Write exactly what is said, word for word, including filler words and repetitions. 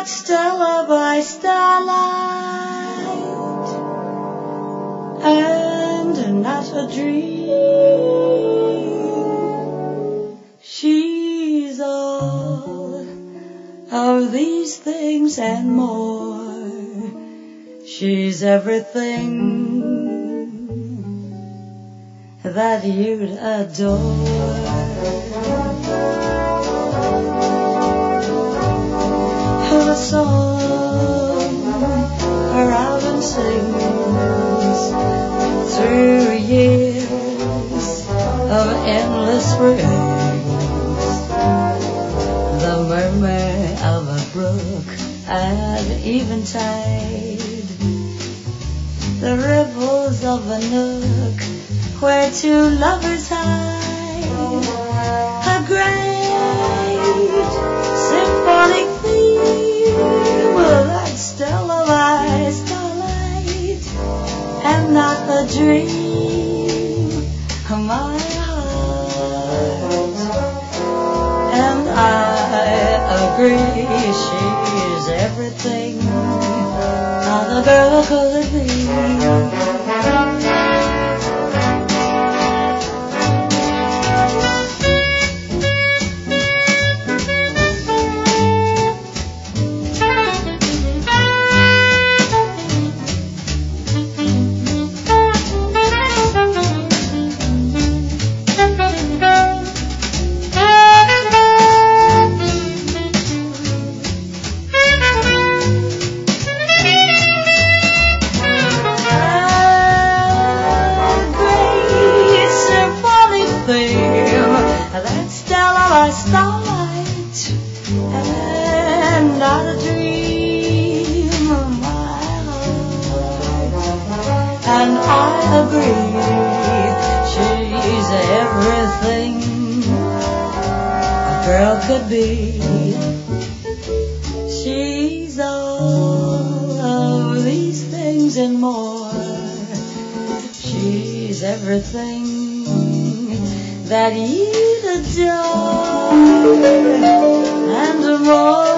that Stella by starlight, and not a dream. She's all of these things and more. She's everything that you'd adore. Her song, her album sings through years of endless springs. The murmur of a brook at eventide, the ripples of a nook where two lovers hide. A great symphonic theme, that Stella by starlight, and not a dream. My heart and I agree, she's everything a girl could be. Could be. She's all of these things and more. She's everything that you'd adore and more.